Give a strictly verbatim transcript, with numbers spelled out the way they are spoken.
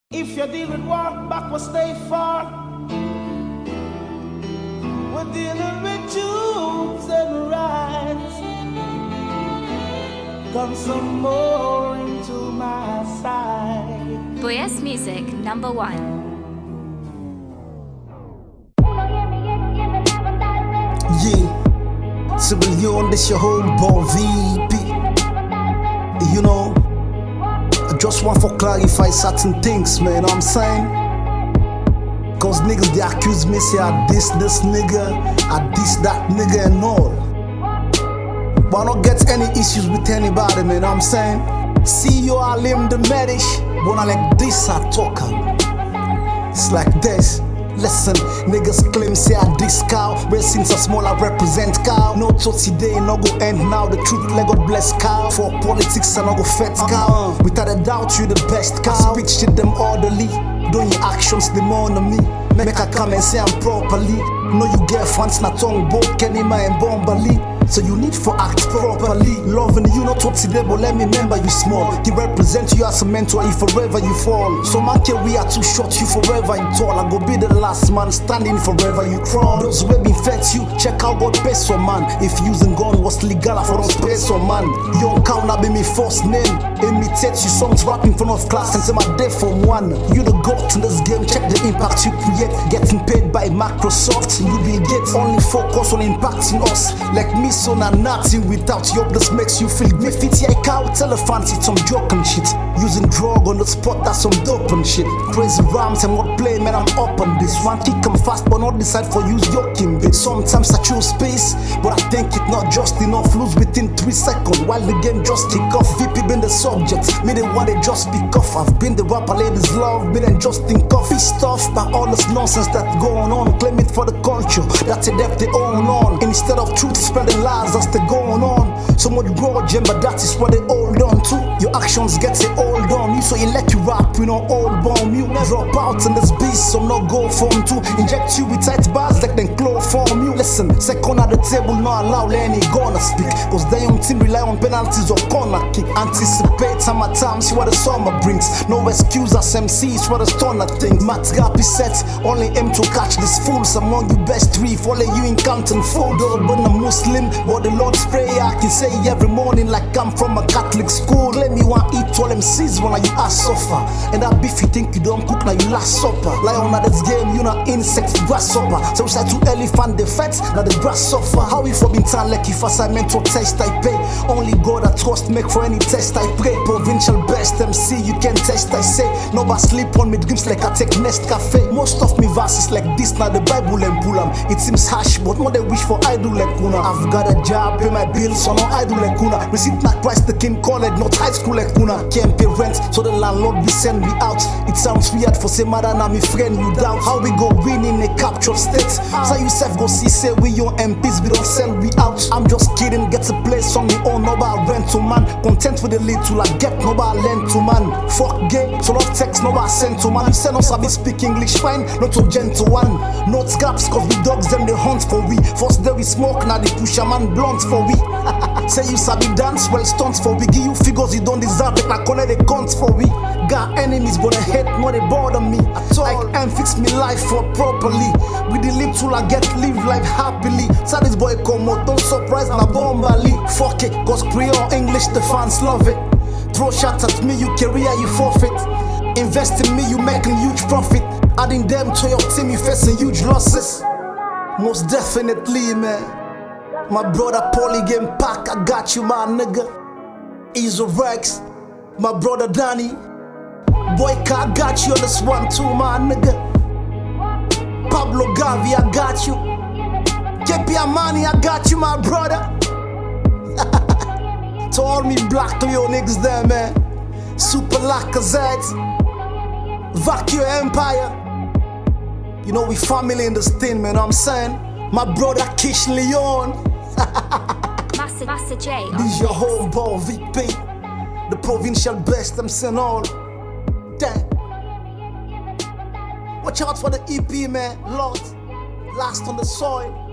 If you deal with war, back will stay far. We're dealing with truths and rights. Come some more into my side. Boyes Music, number one. Yeah, Civilian, this your homeboy V P. You know, I just want to clarify certain things, man, I'm saying. Cause niggas, they accuse me, say I diss this nigga, I diss that nigga and all. But I don't get any issues with anybody, man, I'm saying. See you, I limb the medish, when I like this, I talk. It's like this. Listen, niggas claim say I diss cow, but since I'm small I represent cow. No toty day, no go end now, the truth let God bless cow. For politics I no go fet cow, without a doubt you the best cow. Speech to them orderly, doing your actions demand on me. Make I come and say I'm properly. No you get fans na tongue both Kenima and Bombali. So you need for act properly. Loving you not what today, but let me remember you small. He represent you as a mentor, if forever you fall. So man care we are too short, you forever you tall. I go be the last man standing forever you crawl. Those who been fed you, check out God peso man. If using gun was legal for us peso man. Young cow na be me first name. Imitate you songs rapping front of class and say my day from one. You the goat in this game, check the impact you create. Getting paid by Microsoft, you will get only focus on impacting us. Like me so na nothing without you, this makes you feel me fit yeah cow, tell a fancy some joke and shit. Using drug on the spot, that's some dope and shit. Crazy rhymes and what play, man, I'm up on this one. Kick them fast, but not decide for use joking bit. Sometimes I choose space, but I think it not just enough. Lose within three seconds while the game just kick off. V P been the subject, me the one they just pick off. I've been the rapper ladies love, me then just think of pissed off by all this nonsense that's going on. Claim it for the culture, that's a depth they own on. Instead of truth spreading lies, that's the going on. So much grudge, but that is what they hold on to. Your actions get it hold on you, so you let you rap, you know, old bomb you. Drop out in this beast, so no go form to inject you with tight bars like then chloroform you. Listen, second at the table, not allow any gonna speak. Cause the young team rely on penalties or corner kick. Anticipate summer time, see what the summer brings. No excuse as M Cs for the stunner thing. Matt Gap is set, only aim to catch these fools. Among you best three, follow you in Compton food. But a Muslim, but the Lord's prayer I can say every morning like I'm from a Catholic school. Claim you want eat all M Cs when you ass suffer. And that beef you think you don't cook now you last supper. Like on this game you not insect grasshopper. So we say to elephant the fat, now the grass suffer. How we for been time like if assignment to test I pay. Only God I trust make for any test I pray. Provincial best M C you can test I say. Nobody sleep on me dreams like I take Nest Cafe. Most of me verses like this now the Bible and pull 'em. It seems harsh but more they wish for idol like Kuna. I've got a job, pay my bills so no idol like Kuna. Receipt not price the king college, not high school like Kuna. Can't pay rent so the landlord will send me out. It sounds weird for say mother now me friend you down. How we go win in a captured state? So you self go see say we your M Ps we don't sell we out. I'm just kidding, get a place on me own, nobody rent to man. Content with the little I get, nobody lend to man. Fuck gay, so not text, nobody send to man. You send us I be speak English fine, not to gentle one. No scraps cause we dogs them they hunt for we. First day we smoke, now they push a man blunt for we. Say you sabi dance, well stunts for we. Give you figures you don't deserve it, like collect the guns for we. Got enemies but they hate more they bother me at all. Like M fix me life for properly. With the little I get live life happily. So this boy come out, don't surprise my bombali. Fuck it, cause Creole English the fans love it. Throw shots at me, you career you forfeit. Invest in me, you making huge profit. Adding them to your team, you facing huge losses. Most definitely, man. My brother Polygame Pack, I got you, my nigga. Ezo Rex, my brother Danny. Boy, I got you on this one too, my nigga. Pablo Gavi, I got you. K P Amani, I got you, my brother. To all me black to your niggas there, man. Super Lacazette, Vacuum Empire. You know we family in this thing, man, I'm saying. My brother Kish Leon. Master, Master J. This your homeboy V P. The provincial best, I'm saying all. Damn. Watch out for the E P, man. Lord, last on the soil.